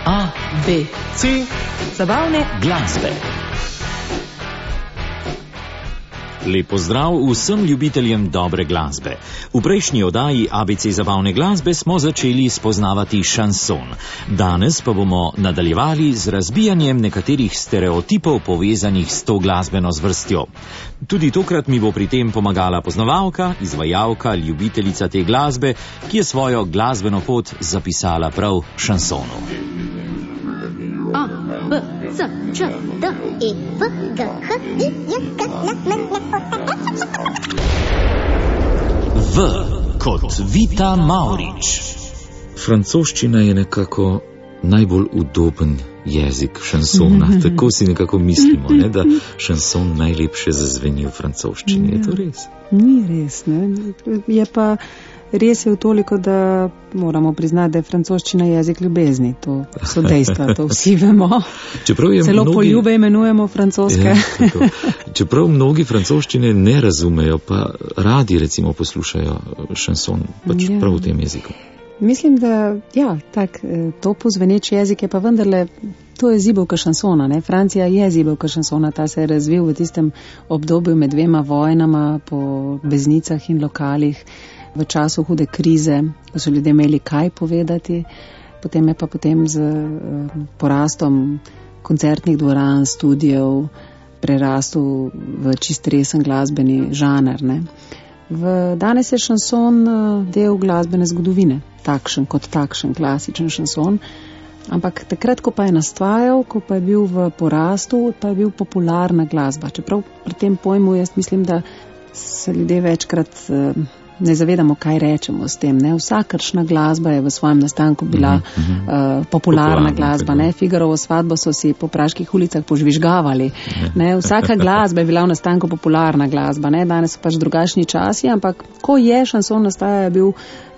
A, B, C. Zabavne glasbe. Lep pozdrav vsem ljubiteljem dobre glasbe. V prejšnji oddaji ABC zabavne glasbe smo začeli spoznavati šanson. Danes pa bomo nadaljevali z razbijanjem nekaterih stereotipov povezanih s to glasbeno zvrstjo. Tudi tokrat mi bo pri tem pomagala poznavalka, izvajalka, ljubiteljica te glasbe, ki je svojo glasbeno pot zapisala prav šansonu. A, B, C, Č, D, E, F, G, H, I, J, K, L, M, N, O, P, V kot Vita Mavrič. Francoščina je nekako najbolj udoben jezik šansona. Tako si nekako mislimo, ne, da šanson najlepše zazveni v francoščini. Je to res? Ni res, ne. Je pa res je v toliko, da moramo priznati, da je francoščina jezik ljubezni. To so dejstva, to vsi vemo. Celo poljube imenujemo francoske. Ja, čeprav mnogi francoščine ne razumejo, pa radi recimo poslušajo šanson, pač prav v tem jeziku. Mislim, da to pozveneč jezik je pa vendarle, to je zibelka šansona, ne? Francija je zibelka šansona, ta se je razvil v tistem obdobju med dvema vojnama po beznicah in lokalih, v času hude krize, ko so ljudje imeli kaj povedati, potem je pa z porastom koncertnih dvoran, studijev, prerastel v čist resen glasbeni žanr, ne? Danes je šanson del glasbene zgodovine, takšen klasičen šanson, ampak takrat, ko pa je nastajal, ko pa je bil v porastu, pa je bil popularna glasba. Čeprav pri tem pojmu jaz mislim, da se ljudje večkrat ne zavedamo, kaj rečemo s tem. Ne? Vsakršna glasba je v svojem nastanku bila popularna glasba. Ne? Figarovo svadbo so si po praških ulicah požvižgavali. Ne? Vsaka glasba je bila v nastanku popularna glasba. Ne? Danes so pač drugačni časi, ampak ko je šanson nastaja, je bil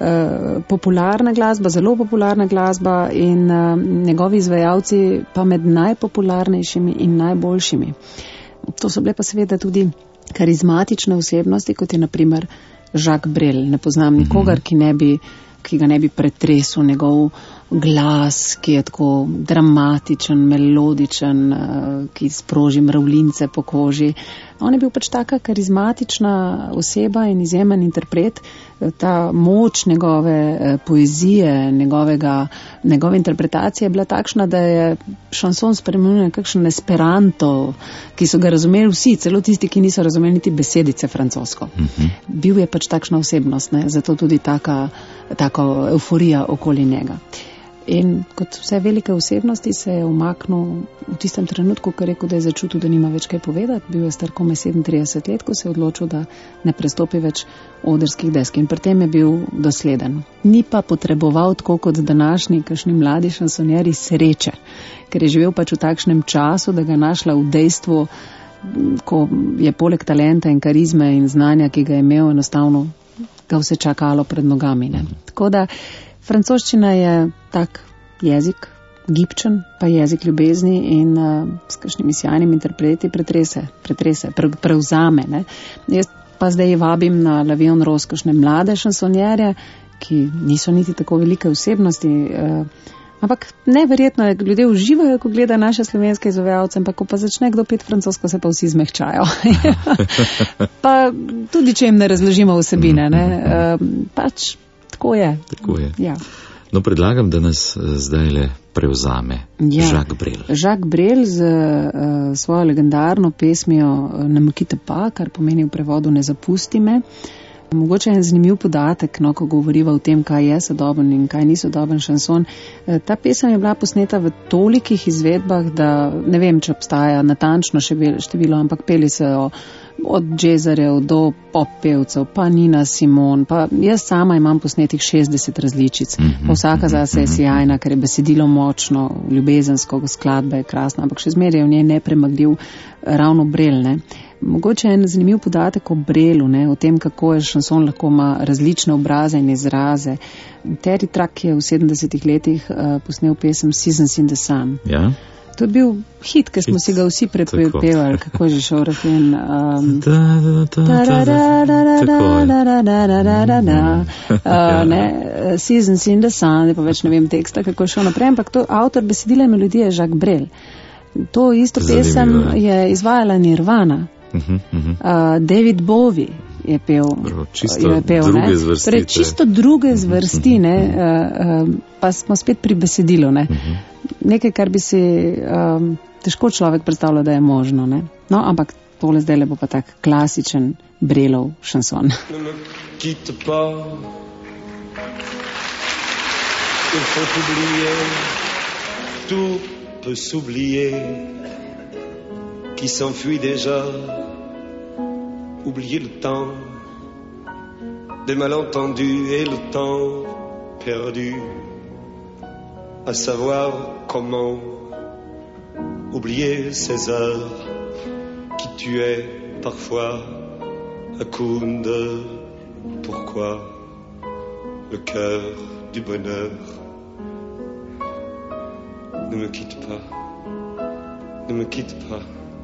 popularna glasba, zelo popularna glasba in njegovi izvajalci pa med najpopularnejšimi in najboljšimi. To so bile pa seveda tudi karizmatične osebnosti, kot je na primer Jacques Brel. Ne poznam nikogar, ki ga ne bi pretresel njegov glas, ki je tako dramatičen, melodičen, ki sproži mravljince po koži. On je bil pač taka karizmatična oseba in izjemen interpret. Ta moč njegove poezije, njegove interpretacije je bila takšna, da je šanson spremenil kakšen esperanto, ki so ga razumeli vsi, celo tisti, ki niso razumeli niti besedice francosko. Bil je pač takšna osebnost, ne? Zato tudi taka euforija okoli njega. In kot vse velike osebnosti se je umaknil v tistem trenutku, ko je rekel, da je začutil, da nima več kaj povedati. Bil je star komaj 37 let, ko se je odločil, da ne prestopi več odrskih desk. In pri tem je bil dosleden. Ni pa potreboval tako kot današnji kakšni mladi šansonjeri sreče, ker je živel pač v takšnem času, da ga je našla v dejstvu, ko je poleg talenta in karizme in znanja, ki ga je imel, enostavno ga vse čakalo pred nogami. Ne? Tako da francoščina je tak jezik, gibčen, pa jezik ljubezni in s kakšnimi sjajnimi interpreti pretrese, prevzame. Ne? Jaz pa zdaj vabim na L'Avion Rose kakšne mlade šansonjere, ki niso niti tako velike osebnosti, ampak neverjetno je, ljudje uživajo, ko gledajo naše slovenske izvajalce, ampak ko pa začne kdo peti francosko, se pa vsi zmehčajo. Pa tudi, če jim ne razložimo vsebine, ne? Pač tako je. Ja. No, predlagam, da nas zdajle prevzame Jacques Brel. Jacques Brel z svojo legendarno pesmijo Ne me quitte pas, kar pomeni v prevodu Ne zapusti me. Mogoče je zanimiv podatek, ko govoriva o tem, kaj je sodoben in kaj ni sodoben šanson. Ta pesem je bila posneta v tolikih izvedbah, da ne vem, če obstaja natančno število, ampak peli se od džezarjev do pop pevcev, pa Nina Simone, pa jaz sama imam posnetih 60 različic. Pa vsaka zase je sjajna, ker je besedilo močno, ljubezensko, skladba je krasna, ampak še zmeraj je v njej nepremagljiv ravno Brel, ne. Mogoče je en zanimiv podatek o Brelu, ne, o tem, kako je šanson lahko ima različne obraze in izraze. Terry Track je v 70-ih letih posnel pesem Seasons in the Sun. Ja. To je bil hit, ki smo si ga vsi predpevali, kako je že šel refren. Seasons in the Sun, pa več ne vem teksta, kako je šel naprej, ampak to avtor besedila in melodije je Jacques Brel. To isto pesem je izvajala Nirvana. David Bowie je pel. Čisto druge zvrsti, ne? Pa smo spet pri besedilu. Ne? Nekaj, kar bi si težko človek predstavljal, da je možno. Ne? No, ampak tole zdaj bo pa tak klasičen Brelov šanson. Ne me quitte pas, il faut oublier, tout peut s'oublier, qui s'enfuit déjà, oublier le temps, des malentendus et le temps perdu, à savoir comment oublier ces heures qui tuaient parfois à coup de pourquoi le cœur du bonheur. Ne me quitte pas, ne me quitte pas,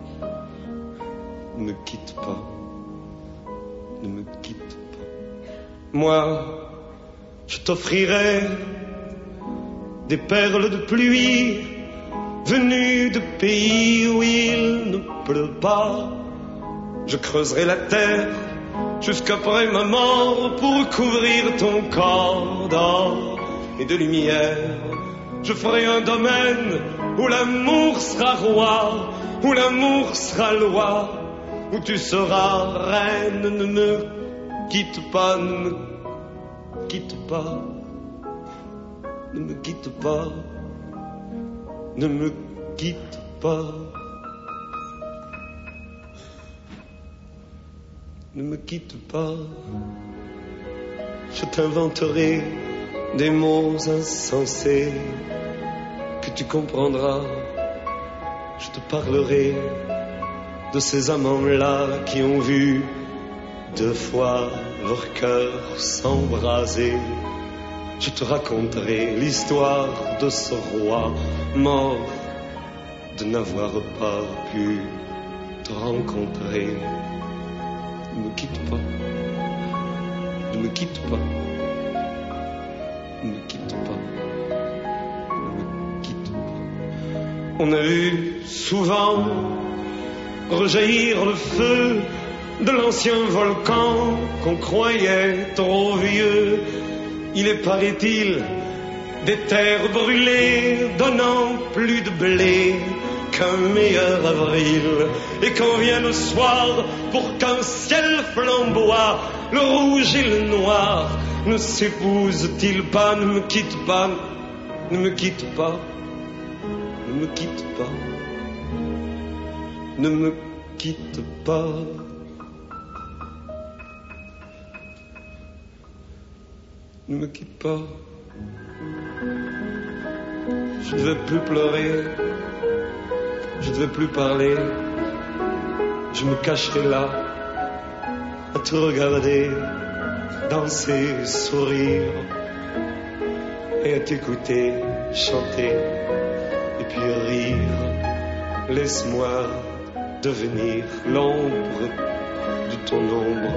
ne me quitte pas, ne me quitte pas. Moi, je t'offrirai des perles de pluie venues de pays où il ne pleut pas. Je creuserai la terre jusqu'après ma mort pour couvrir ton corps d'or et de lumière. Je ferai un domaine où l'amour sera roi, où l'amour sera loi, où tu seras reine. Ne me quitte pas, ne me quitte pas, ne me quitte pas, ne me quitte pas. Ne me quitte pas, je t'inventerai des mots insensés que tu comprendras. Je te parlerai de ces amants-là qui ont vu 2 fois leur cœur s'embraser. Je te raconterai l'histoire de ce roi mort de n'avoir pas pu te rencontrer. Ne me quitte pas, ne me quitte pas, ne me quitte pas, ne me quitte pas. On a vu souvent rejaillir le feu de l'ancien volcan qu'on croyait trop vieux. Il est, paraît-il, des terres brûlées donnant plus de blé qu'un meilleur avril. Et quand vient le soir, pour qu'un ciel flamboie, le rouge et le noir ne s'épousent-ils pas? Ne me quitte pas, ne me quitte pas, ne me quitte pas, ne me quitte pas. Ne me quitte pas. Je ne vais plus pleurer, je ne vais plus parler. Je me cacherai là, à te regarder, danser, sourire, et à t'écouter chanter, et puis rire. Laisse-moi devenir l'ombre de ton ombre,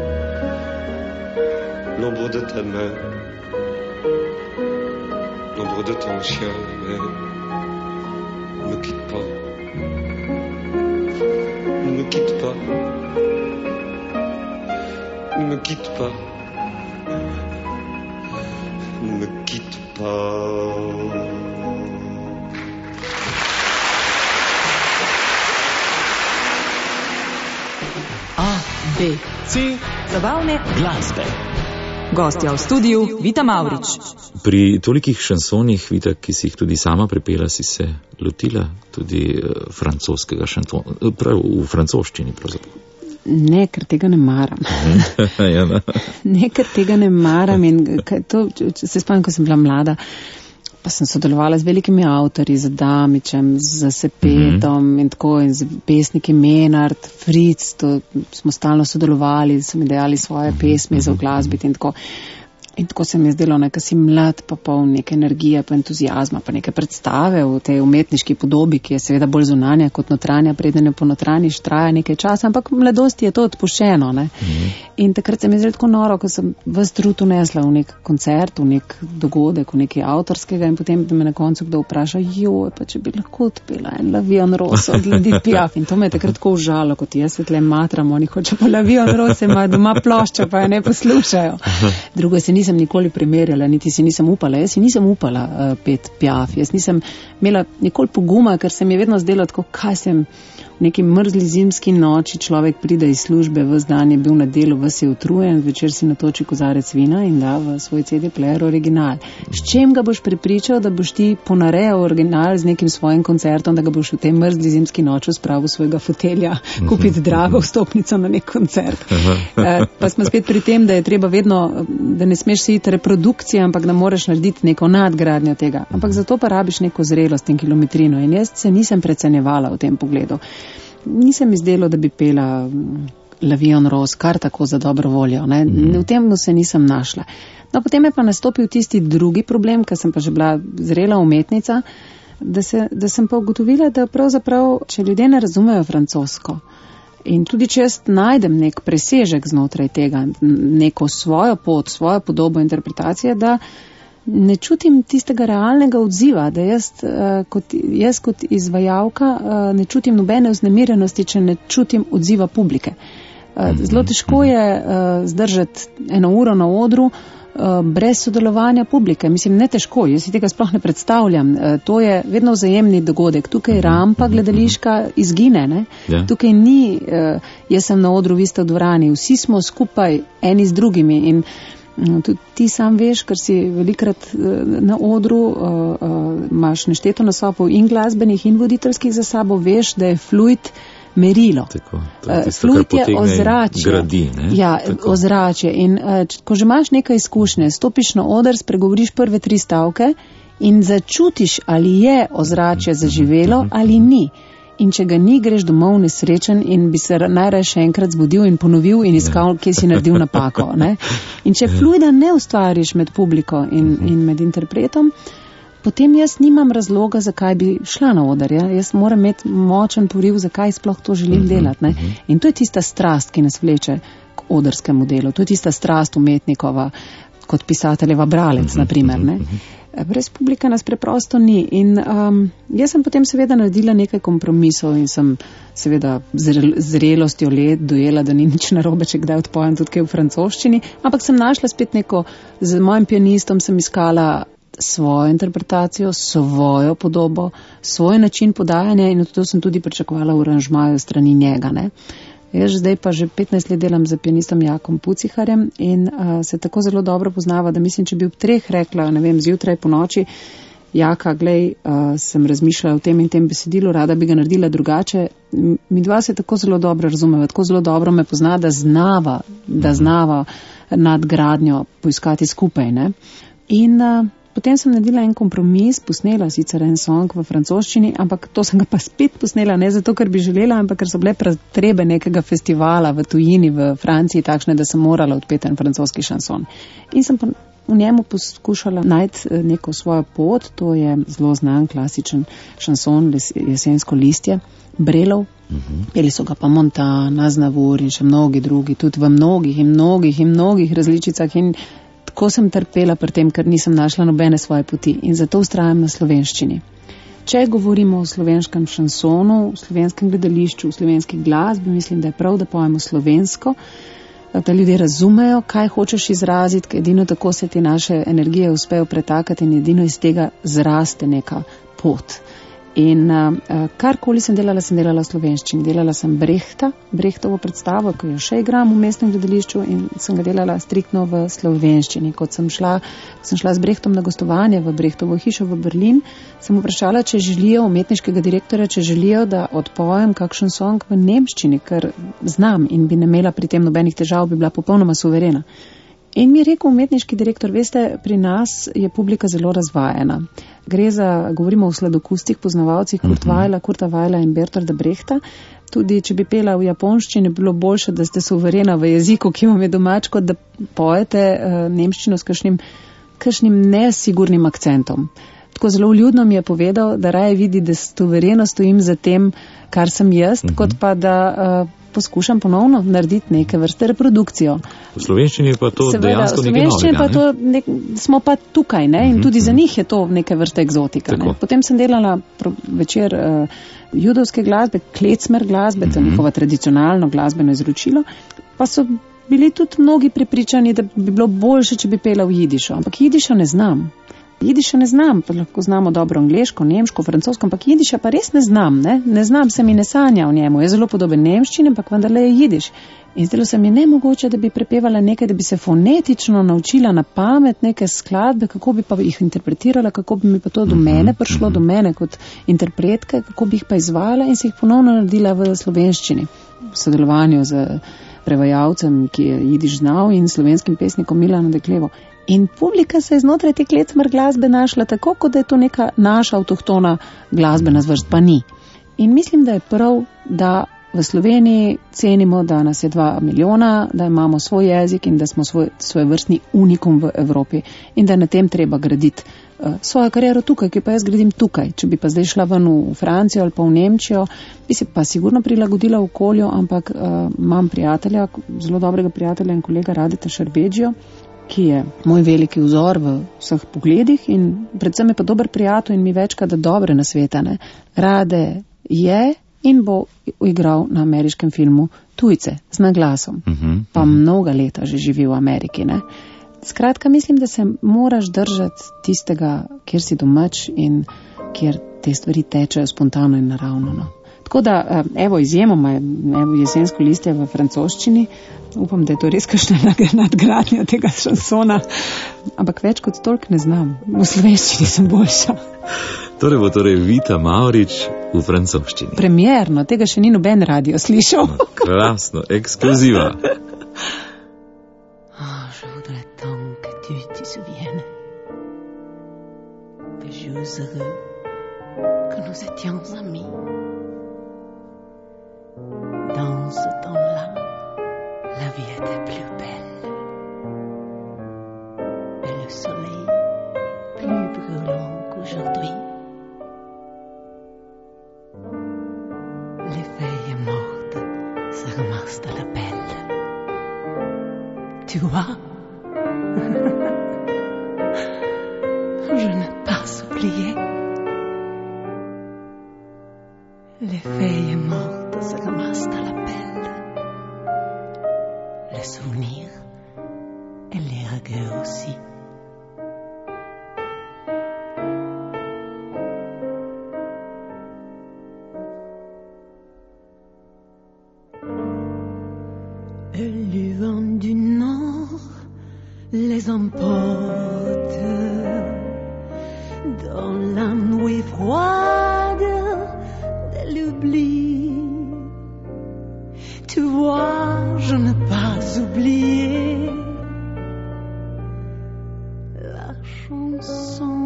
l'ombre de ta main, l'ombre de ton chien. Mais ne me quitte pas, ne me quitte pas, ne me quitte pas, ne me quitte pas. A, B, C. Zabavne Glasbe. Gostja v studiu Vita Mavrič. Pri tolikih šansonih, Vita, ki si jih tudi sama prepela, si se lotila tudi francoskega šansona, prav v francoščini pravzaprav. Ne, ker tega ne maram. Ja, no. Ne, ker tega ne maram in to, se spomnim, ko sem bila mlada, pa sem sodelovala z velikimi avtorji, z Damičem, z Sepetom in tako, in z pesniki Menard, Fritz, to smo stalno sodelovali, so mi dejali svoje pesmi za uglasbiti in tako. In tako se mi je zdelo, da si mlad, pa poln neke energije, pa entuzijazma, pa neke predstave v tej umetniški podobi, ki je seveda bolj zunanja kot notranja, preden jo ponotraniš, traja nekaj časa, ampak v mladosti je to odpoščeno. In takrat se mi je zdelo tako noro, ko sem ves trud unesla v nek koncert, v nek dogodek, v nekaj avtorskega in potem me na koncu kdo vpraša, pa če bi lahko odpela en La Vie en Rose od Edith Piaf. In to me je takrat tako užalo, kot jaz svetle matram, oni hoče pa La Vie en Rose, ima doma ploščo, pa jo ne poslušajo. Drugo se nisem nikoli primerjala, niti si nisem upala. Jaz si nisem upala pet Piaf. Jaz nisem imela nikoli poguma, ker se mi je vedno zdelo tako, kaj sem v neki mrzli zimski noči, človek pride iz službe, ves dan je bil na delu, ves je utrujen, večer si natoči kozarec vina in da v svoj CD player original. S čem ga boš prepričal, da boš ti ponarejal original z nekim svojim koncertom, da ga boš v tej mrzli zimski noči spravil svojega fotelja, kupiti drago vstopnico na nek koncert. Pa smo spet pri tem, da je treba vedno, da ne smeš si iti reprodukcije, ampak da moraš narediti neko nadgradnjo tega. Ampak zato pa rabiš neko zrelost in kilometrino. In jaz se nisem precenjevala v tem pogledu. Nisem izdelo, da bi pela La Vie en Rose kar tako za dobro voljo. V tem se nisem našla. No, potem je pa nastopil tisti drugi problem, ker sem pa že bila zrela umetnica, da sem pa ugotovila, da pravzaprav, če ljudje ne razumejo francosko in tudi če jaz najdem nek presežek znotraj tega, neko svojo pot, svojo podobo interpretacije, da ne čutim tistega realnega odziva, da jaz kot izvajalka ne čutim nobene vznemirjenosti, če ne čutim odziva publike. Zelo težko je zdržati 1 uro na odru brez sodelovanja publike. Mislim, ne težko, jaz si tega sploh ne predstavljam. To je vedno vzajemni dogodek. Tukaj rampa gledališka izgine, ne? Ja. Tukaj ni, jaz sem na odru, vi ste v dvorani. Vsi smo skupaj eni z drugimi in tudi ti sam veš, ker si velikrat na odru, imaš nešteto nasopov in glasbenih in voditeljskih za sabo, veš, da je fluid merilo. Fluid je ozračje. Gradi, ne? Ja, ozračje. In ko že imaš nekaj izkušnje, stopiš na oder, spregovoriš prve 3 stavke in začutiš, ali je ozračje zaživelo ali ni. In če ga ni, greš domov nesrečen in bi se najraje še enkrat zbudil in ponovil in iskal, kje si naredil napako. Ne? In če fluida ne ustvariš med publiko in med interpretom, potem jaz nimam razloga, zakaj bi šla na oder. Ja? Jaz moram imeti močen poriv, zakaj sploh to želim delati. Ne? In to je tista strast, ki nas vleče k odrskemu delu. To je tista strast umetnikova, kot pisateljeva bralec, naprimer. Ne? Brez publike nas preprosto ni. In jaz sem potem seveda naredila nekaj kompromisov in sem seveda z zrelostjo let dojela, da ni nič narobe, če kdaj odpojem tudi kaj v francoščini, ampak sem našla spet neko, z mojim pianistom sem iskala svojo interpretacijo, svojo podobo, svoj način podajanja in to sem tudi pričakovala v aranžmaju strani njega. Ne? Jaz zdaj pa že 15 let delam z pianistom Jakom Puciharjem in se tako zelo dobro poznava, da mislim, če bi ob 3 rekla, ne vem, zjutraj po noči, Jaka, glej, sem razmišljala o tem in tem besedilu, rada bi ga naredila drugače. Mi dva se tako zelo dobro razumeva, tako zelo dobro me pozna, da znava nadgradnjo poiskati skupaj. Ne? In potem sem naredila en kompromis, posnela sicer en song v francoščini, ampak to sem ga pa spet posnela, ne zato, ker bi želela, ampak ker so bile potrebe nekega festivala v tujini, v Franciji, takšne, da sem morala odpeti en francoski šanson. In sem pa v njemu poskušala najti neko svojo pot, to je zelo znan klasičen šanson, Jesensko listje, Brelov. Peli so ga pa Montana, Aznavour in še mnogi drugi, tudi v mnogih različicah in tako sem trpela pri tem, ker nisem našla nobene svoje poti in zato ustrajam na slovenščini. Če govorimo o slovenskem šansonu, v slovenskem gledališču, v slovenski glasbi, mislim, da je prav, da pojemo slovensko, da ljudje razumejo, kaj hočeš izraziti, ker edino tako se ti naše energije uspejo pretakati in edino iz tega zraste neka pot. In karkoli sem delala v slovenščini. Delala sem Brechtovo predstavo, ki jo še igram v mestnem gledališču in sem ga delala striktno v slovenščini. Kot sem šla z Brechtom na gostovanje v Brechtovo hišo v Berlin, sem vprašala, če želijo umetniškega direktorja, če želijo, da odpojem kakšen song v nemščini, ker znam in bi ne imela pri tem nobenih težav, bi bila popolnoma suverena. In mi je rekel umetniški direktor, veste, pri nas je publika zelo razvajena. Govorimo o sladokustih, poznavalcih Kurta Weila in Bertolda Brechta. Tudi, če bi pela v japonščini, bilo boljše, da ste suverena v jeziku, ki vam je domač, kot da pojete nemščino s kakšnim nesigurnim akcentom. Tako zelo vljudno mi je povedal, da raje vidi, da suvereno stojim za tem, kar sem jaz, kot pa da poskušam ponovno narediti neke vrste reprodukcijo. V slovenščini pa to dejansko nekaj novega. V slovenščini pa smo pa tukaj, ne? In tudi za njih je to neke vrste egzotika. Ne? Potem sem delala večer judovske glasbe, klecmer glasbe, to je njihova tradicionalno glasbeno izročilo, pa so bili tudi mnogi prepričani, da bi bilo boljše, če bi pela v jidišu. Ampak jidiša ne znam. Jidiša ne znam, pa lahko znamo dobro angleško, nemško, francosko, ampak jidiša pa res ne znam, ne? Ne znam, se mi ne sanja v njemu. Je zelo podoben nemščini, ampak vendarle je jidiš. In zdelo se mi nemogoče, da bi prepevala nekaj, da bi se fonetično naučila na pamet neke skladbe, kako bi pa jih interpretirala, kako bi mi pa to do mene prišlo, do mene kot interpretke, kako bi jih pa izvajala in se jih ponovno naredila v slovenščini. V sodelovanju z prevajalcem, ki je jidiš znal, in slovenskim pesnikom Milano Deklevo. In publika se je znotraj te klecmer glasbe našla tako, kot da je to neka naša avtohtona glasbena zvrst, pa ni. In mislim, da je prav, da v Sloveniji cenimo, da nas je 2 milijona, da imamo svoj jezik in da smo svoj vrstni unikum v Evropi in da na tem treba graditi svojo kariero tukaj, ki pa jaz gradim tukaj. Če bi pa zdaj šla ven v Francijo ali pa v Nemčijo, bi se pa sigurno prilagodila okolju, ampak imam prijatelja, zelo dobrega prijatelja in kolega Radeta Šarbedžijo, ki je moj veliki vzor v vseh pogledih in predvsem je pa dober prijatelj in mi večkrat dobre nasvetane. Rade je in bo igral na ameriškem filmu Tujce z naglasom. Pa mnoga leta že živi v Ameriki, ne? Skratka, mislim, da se moraš držati tistega, kjer si domač in kjer te stvari tečejo spontano in naravno, no. Tako da, evo, izjemoma je jesensko listje v francoščini. Upam, da je to res kakšna nadgradnja tega šansona, ampak več kot toliko ne znam. V slovenščini sem boljša. Torej bo Vita Mavrič v francoščini. Premierno, tega še ni noben radio slišal. Krasno, ekskluziva. Je voudrais tant que tu t'y souviennes, des jours heureux, que nous étions amis. Dans ce temps-là, la vie était plus belle. Et le soleil plus brûlant qu'aujourd'hui. Les feuilles mortes se ramassent à la pelle. Tu vois, je n'ai pas oublié. Les feuilles mortes se ramassent à la pelle. Les souvenirs et les regrets aussi. Et le vent du nord les emporte dans la nuit froide de l'oubli. Tu vois, je n'ai pas oublié la chanson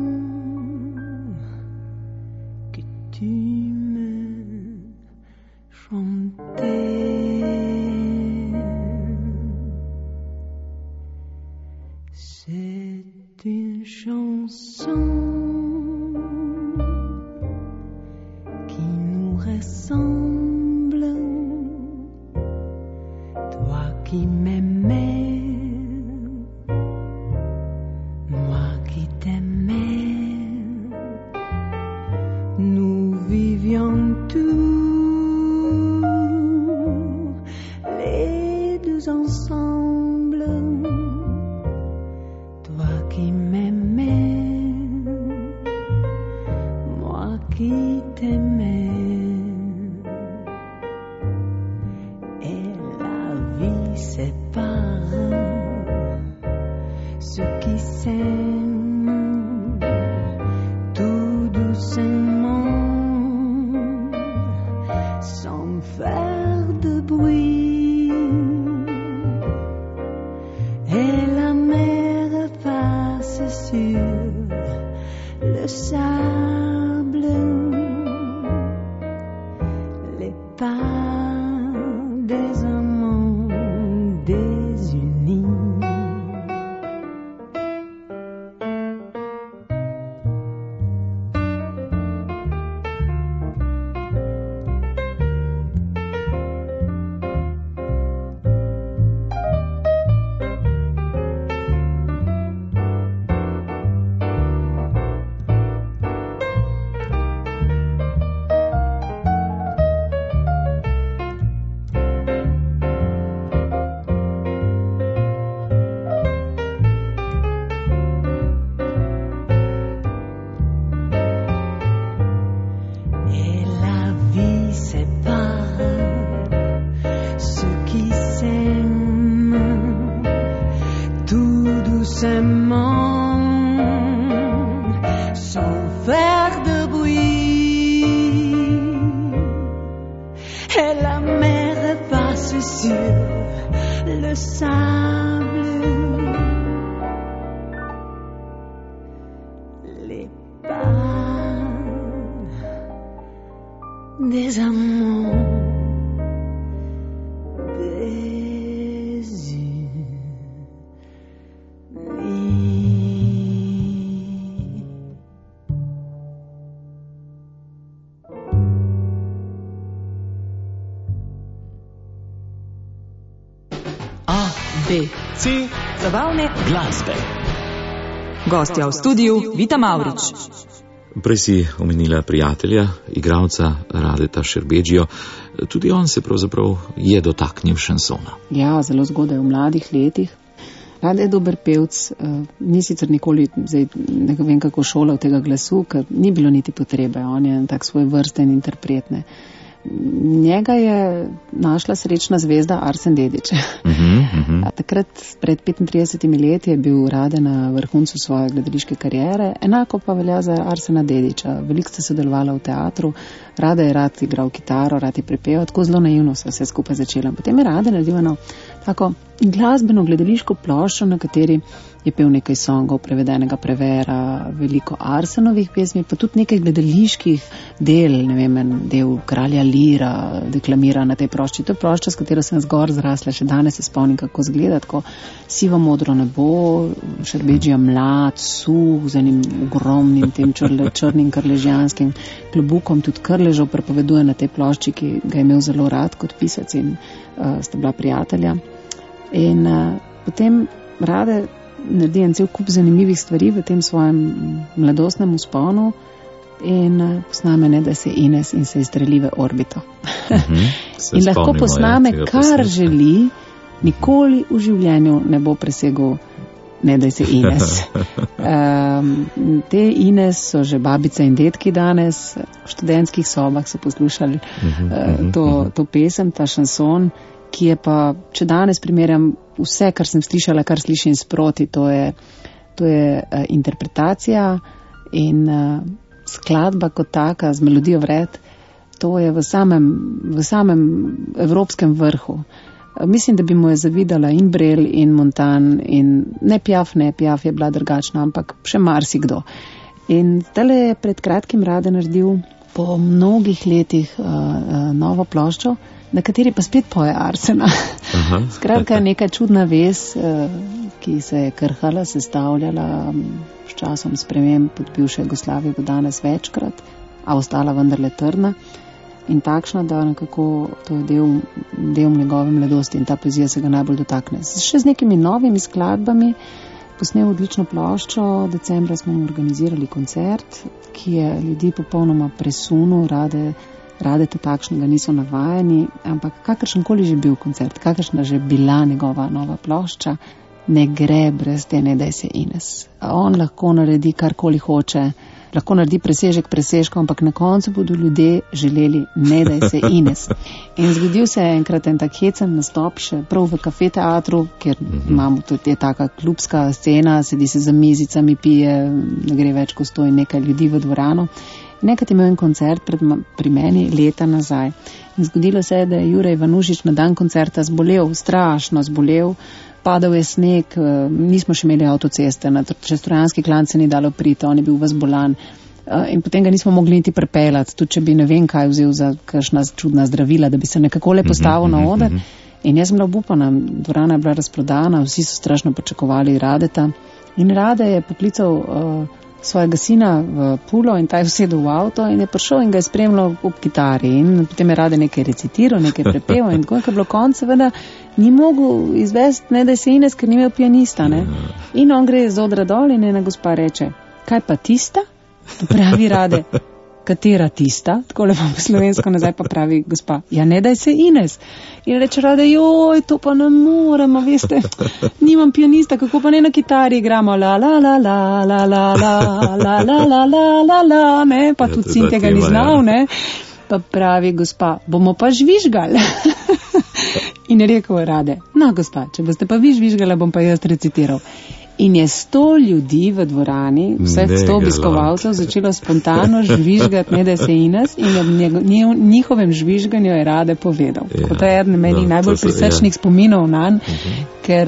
que tu me chantais. C'est une chanson qui nous ressemble, toi qui m'aimais, moi qui t'aimais, nous vivions tous les deux ensemble, toi qui m'aimais, moi qui t'aimais. Et la vie sépare ceux qui s'aiment tout doucement, sans faire de bruit. Et le sable, les pas des amants désunis. Sans faire de bruit, et la mer passe sur le sable, les pas des amants C. Zabavne glasbe. Gostja v studiu Vita Mavrič. Prej si omenila prijatelja, igralca Radeta Šerbedžijo. Tudi on se pravzaprav je dotaknil šansona. Ja, zelo zgodaj v mladih letih. Rade je dober pevc, ni sicer nikoli, zdaj ne vem kako šolal tega glasu, ker ni bilo niti potrebe, on je tak svoj vrsten interpret, ne. Njega je našla srečna zvezda Arsen Dedić. Takrat, pred 35 leti, je bil Rade na vrhuncu svoje gledališke kariere, enako pa velja za Arsena Dedića. Veliko sta sodelovala v teatru, Rade je rad igral kitaro, rad je prepeval, tako zelo naivno se vse skupaj začela. Potem je Rade naredil eno tako glasbeno gledališko ploščo, na kateri je pel nekaj songov prevedenega Prevera, veliko Arsenovih pesmi, pa tudi nekaj gledaliških del, ne vem, del Kralja Lira deklamira na tej plošči. To je plošča, s katero sem zgor zrasla, še danes se spomnim, kako zgleda, tako sivo modro nebo, Šerbedžija mlad, suh, z enim ogromnim tem črnim krležjanskim klobukom, tudi Krležov prepoveduje na tej plošči, ki ga je imel zelo rad kot pisac in sta bila prijatelja. In potem Rade naredi en cel kup zanimivih stvari v tem svojem mladostnem vzponu in posname Ne daj se Ines in se izstreli v orbito. In lahko posname, kar želi, nikoli v življenju ne bo presegel Ne daj se Ines. Te Ines so že babice in detki danes, v študentskih sobah so poslušali to pesem, ta šanson, ki je pa, če danes primerjam vse, kar sem slišala, kar slišim sproti, to je interpretacija in skladba kot taka z melodijo vred, to je v samem evropskem vrhu. Mislim, da bi mu je zavidala in Brel in Montan in ne Piaf je bila drugačna, ampak še marsikdo. In tale je pred kratkim Rade naredil po mnogih letih novo ploščo, na kateri pa spet poje Arsena. Skratka, neka čudna vez, ki se je krhala, sestavljala s časom sprememb pod bivše Jugoslavije do danes večkrat, a ostala vendarle trdna in takšna, da nekako to je del njegove mladosti in ta poezija se ga najbolj dotakne. Še z nekimi novimi skladbami posnel odlično ploščo, decembra smo mu organizirali koncert, ki je ljudi popolnoma presunil, Rade te takšnega niso navajeni, ampak kakršenkoli že bil koncert, kakršna že bila njegova nova plošča, ne gre brez te Ne daj se Ines. On lahko naredi karkoli hoče, lahko naredi presežek presežkov, ampak na koncu bodo ljudje želeli Ne daj se Ines. In zgodil se je enkrat en tak hecen nastop še prav v Kafe teatru, kjer imamo tudi taka klubska scena, sedi se za mizicami, pije, ne gre več, ko stoji nekaj ljudi v dvorano. Nekaj imel en koncert pri meni leta nazaj. In zgodilo se je, da je Jure Ivanušič na dan koncerta zbolel, strašno zbolel, padal je sneg, nismo še imeli avtoceste, čez Trojanski klanc se ni dalo priti, on je bil vas bolan. In potem ga nismo mogli niti prepeljati, tudi če bi ne vem kaj vzel za kakšna čudna zdravila, da bi se nekako le postavil na oder. In jaz sem bila obupana, dvorana je bila razprodana, vsi so strašno pričakovali Radeta. In Rade je poklical svojega sina v Pulo in ta je usedel v avto in je prišel in ga je spremljal ob kitari. In potem je Rade nekaj recitiral, nekaj prepeval in tako, ko je bilo konc, seveda ni mogel izvesti, ne da je se Ines, ker ni imel pianista. Ne? In on gre z odra dol in ena gospa reče, kaj pa tista? Pravi Rade, katera tista? Tako le vam slovensko nazaj pa pravi gospa, ja ne daj se Ines. In reče Rade, joj, to pa ne moremo, veste, nimam pianista, kako pa ne na kitari igramo, la la la la la la la la la la la la, ne, pa tudi sin tega ni znal, ne. Pa pravi gospa, bomo pa žvižgali. In je rekel Rade, no gospa, če boste pa vi žvižgala, bom pa jaz recitiral. In je 100 ljudi v dvorani, vseh 100 obiskovalcev, začelo spontano žvižgati, ne da se Ines, in ob njihovem žvižganju je Rade povedal. Tako to je eden meni najbolj prisrčnih spominov nanj, ker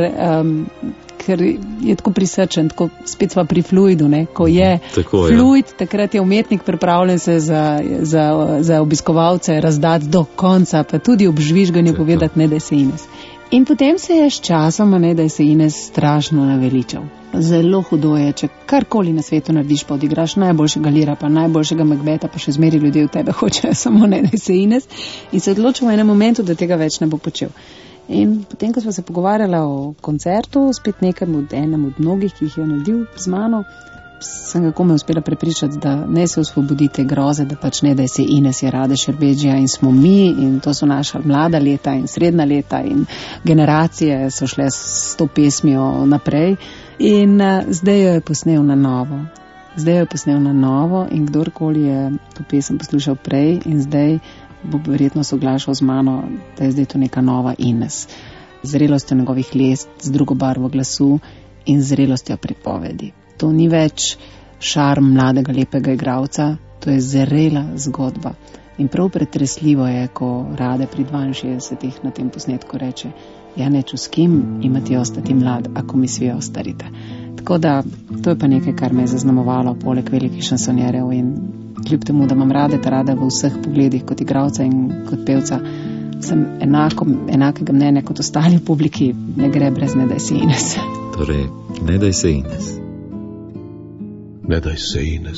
je tako prisrčen, tako spet sva pri fluidu, ne, ko je fluid, takrat je umetnik pripravljen se za obiskovalce razdati do konca, pa tudi ob žvižganju povedati, ne da se Ines. In potem se je s časoma, ne, da je se Ines strašno naveličal. Zelo hudo je, če karkoli na svetu narediš, pa odigraš najboljšega Lira, pa najboljšega Macbeta, pa še zmeri ljudje v tebe hočejo samo, ne, da se Ines. In se odločil v enem momentu, da tega več ne bo počel. In potem, ko smo se pogovarjali o koncertu, spet enem od mnogih, ki jih je naredil z mano, sem ga kome uspela prepričati, da ne se osvobodite groze, da pač ne, da se Ines je Rade Šerbedžija in smo mi in to so naša mlada leta in srednja leta in generacije so šle s to pesmijo naprej in zdaj jo je posnel na novo. Zdaj jo je posnel na novo in kdorkoli je to pesem poslušal prej in zdaj bo verjetno soglašal z mano, da je zdaj to neka nova Ines. Zrelostjo njegovih lest, z drugo barvo glasu in zrelostjo pripovedi. To ni več šarm mladega, lepega igralca, to je zrela zgodba. In prav pretresljivo je, ko Rade pri 62 na tem posnetku reče, ja neču s kim imati ostati mlad, ako mi svi ostarite. Tako da, to je pa nekaj, kar me je zaznamovalo poleg velikih šansonjerjev in kljub temu, da imam Rade v vseh pogledih kot igralca in kot pevca, sem enakega mnenja kot ostali v publiki, ne gre brez ne daj se Ines. Torej, ne daj se Ines. Ne daj se Ines,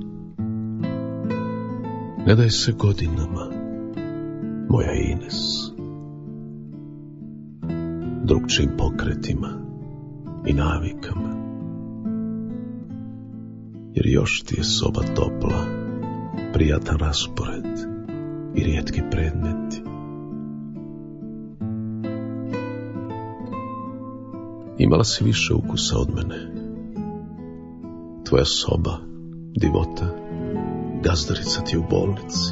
ne daj se godinama, moja Ines, drugčijim pokretima i navikama, jer još ti je soba topla, prijatan raspored i rijetki predmeti. Imala si više ukusa od mene. Tvoja soba, divota, gazdarica ti je u bolnici.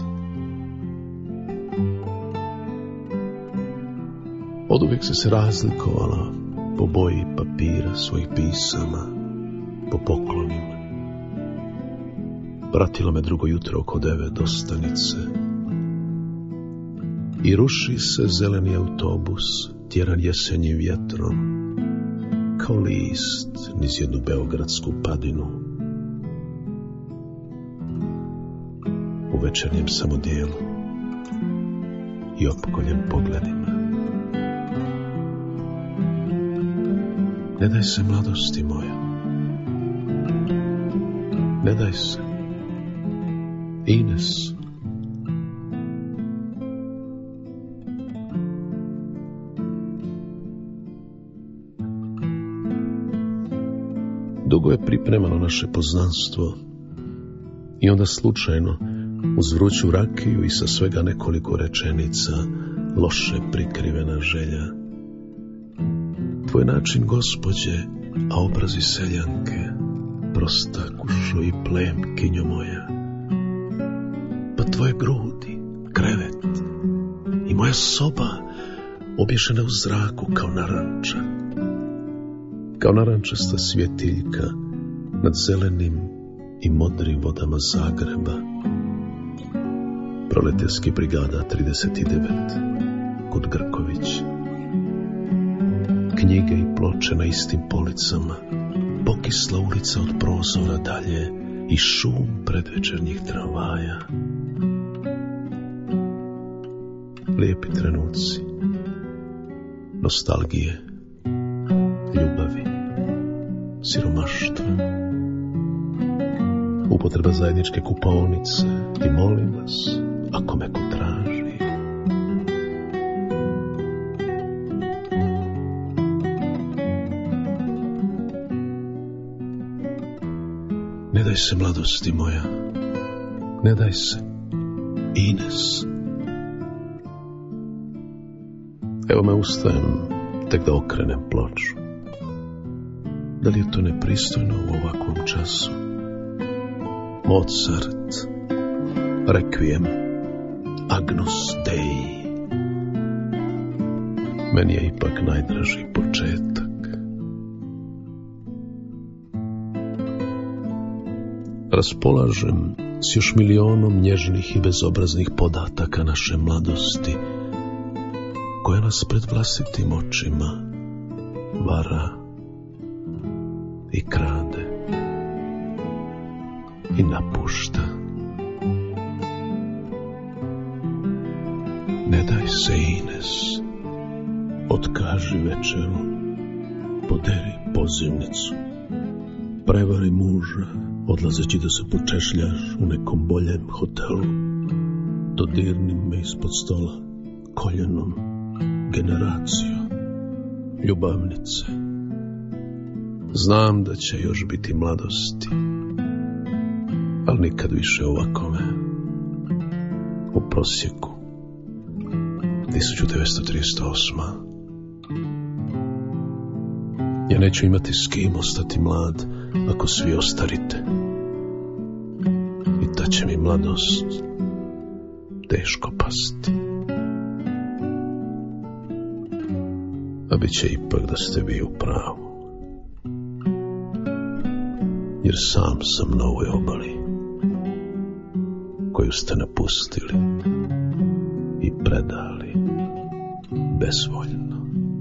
Oduvijek si se razlikovala po boji papira svojih pisama, po poklonima. Pratila me drugo jutro oko 9 do stanice i ruši se zeleni autobus, tjeran jesenjim vjetrom, kao list niz jednu beogradsku padinu. U večernjem samodijelu i opkoljem pogledima. Ne daj se mladosti moja, ne daj se, Ines. Dugo je pripremano naše poznanstvo i onda slučajno uz vruću rakiju i sa svega nekoliko rečenica loše prikrivena želja. Tvoj način gospođe, a obrazi seljanke, prostakušo i plemkinjo moja. Pa tvoje grudi, krevet i moja soba obješena u zraku kao naranča. Kao narančasta svjetiljka nad zelenim i modrim vodama Zagreba. Proleterski brigada 39 kod Grković. knjige i ploče na istim policama, pokisla ulica od prozora dalje i šum predvečernjih tramvaja. Lijepi trenuci, nostalgije, ljubavi, siromaštva, upotreba zajedničke kupaonice i molim vas, ako me ko traži. Ne daj se, mladosti moja, ne daj se, Ines. Evo me ustajem tek da okrenem ploču. Da li je to nepristojno u ovakvom času? Mozart, Requiem, Agnus Dei. Meni je ipak najdraži početak. Raspolažem s još milionom nježnih i bezobraznih podataka naše mladosti, koja nas pred vlastitim očima vara i krade i napušta. Ne daj se, Ines, otkaži večeru, poderi pozivnicu, prevari muža, odlazeći da se počešljaš u nekom boljem hotelu, dodirni me ispod stola koljenom, generacijo, ljubavnice. Znam da će još biti mladosti, ali nikad više ovakove. U prosjeku 1938. Ja neću imati s kim ostati mlad ako svi ostarite. I ta će mi mladost teško pasti. A bit će ipak da ste vi u pravu. Jer sam sam na ovoj obali koju ste napustili i predali bezvoljno.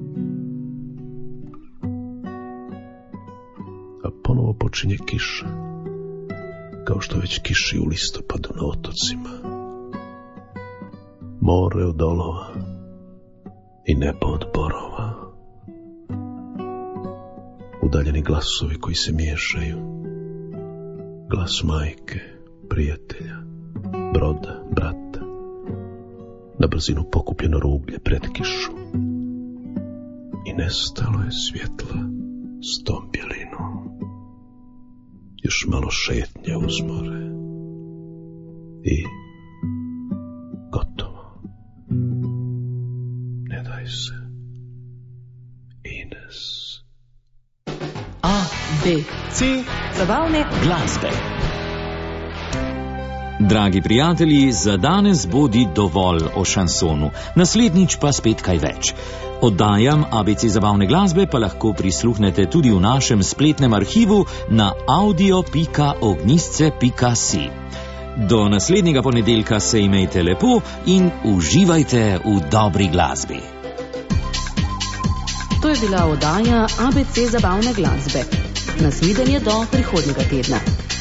A ponovo počinje kiša, kao što već kiši u listopadu na otocima. More od olova i nebo od borova. Udaljeni glasovi koji se miješaju. Glas majke, prijatelja, broda, brata. Na brzinu pokupljeno rublje pred kišu. I nestalo je svjetla s tom bjelinom. Još malo šetnje uz more. I gotovo. Ne daj se, Ines. A, B, C, zabavne Glasbe. Dragi prijatelji, za danes bodi dovolj o šansonu, naslednjič pa spet kaj več. Oddajam ABC zabavne glasbe pa lahko prisluhnete tudi v našem spletnem arhivu na audio.ognisce.si. Do naslednjega ponedeljka se imejte lepo in uživajte v dobri glasbi. To je bila oddaja ABC zabavne glasbe. Nasvidenje do prihodnjega tedna.